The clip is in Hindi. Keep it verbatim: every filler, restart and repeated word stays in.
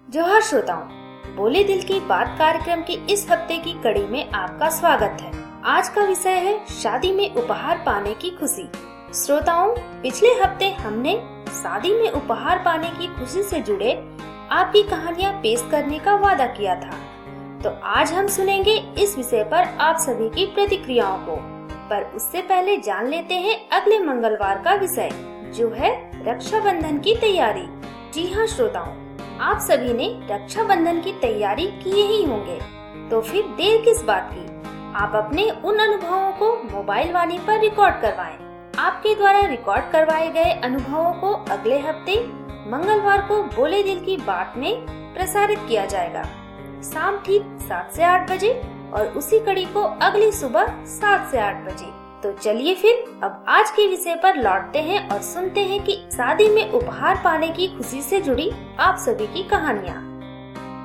जोहार श्रोताओं, बोले दिल की बात कार्यक्रम की इस हफ्ते की कड़ी में आपका स्वागत है। आज का विषय है शादी में उपहार पाने की खुशी। श्रोताओं, पिछले हफ्ते हमने शादी में उपहार पाने की खुशी से जुड़े आपकी कहानियाँ पेश करने का वादा किया था, तो आज हम सुनेंगे इस विषय पर आप सभी की प्रतिक्रियाओं को। पर उससे पहले जान लेते हैं अगले मंगलवार का विषय, जो है रक्षाबंधन की तैयारी। जी हाँ श्रोताओं, आप सभी ने रक्षाबंधन की तैयारी किए ही होंगे, तो फिर देर किस बात की। आप अपने उन अनुभवों को मोबाइल वाणी पर रिकॉर्ड करवाएं। आपके द्वारा रिकॉर्ड करवाए गए अनुभवों को अगले हफ्ते मंगलवार को बोले दिल की बात में प्रसारित किया जाएगा, शाम ठीक सात से आठ बजे, और उसी कड़ी को अगली सुबह सात से आठ बजे। तो चलिए फिर अब आज के विषय पर लौटते हैं और सुनते हैं कि शादी में उपहार पाने की खुशी से जुड़ी आप सभी की कहानियाँ।